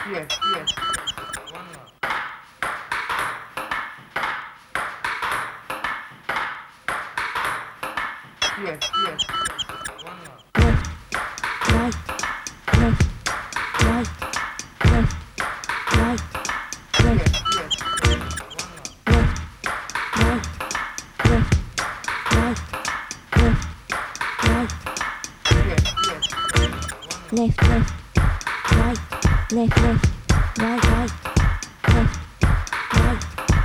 left, left, right, left, left, right, right, left, right,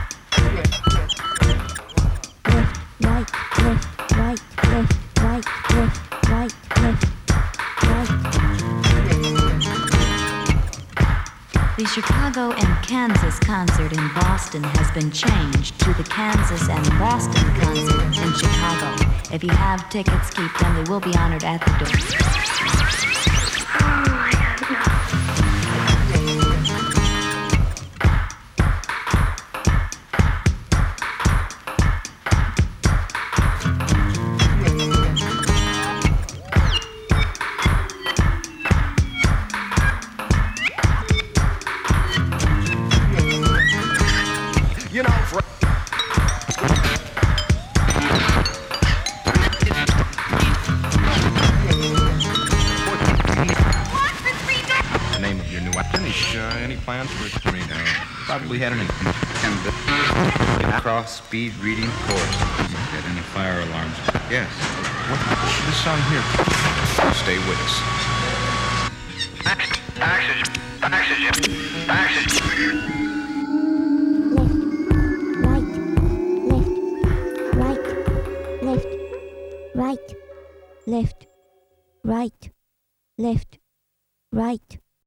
left, right, left, right, left, right, left, right, left, right. The Chicago and Kansas concert in Boston has been changed to the Kansas and Boston concert in Chicago. If you have tickets, keep them. They will be honored at the door. Probably had an cross-speed reading course. Had any fire alarms? Yes. What's this song here? Stay with us. Left, right, left, right,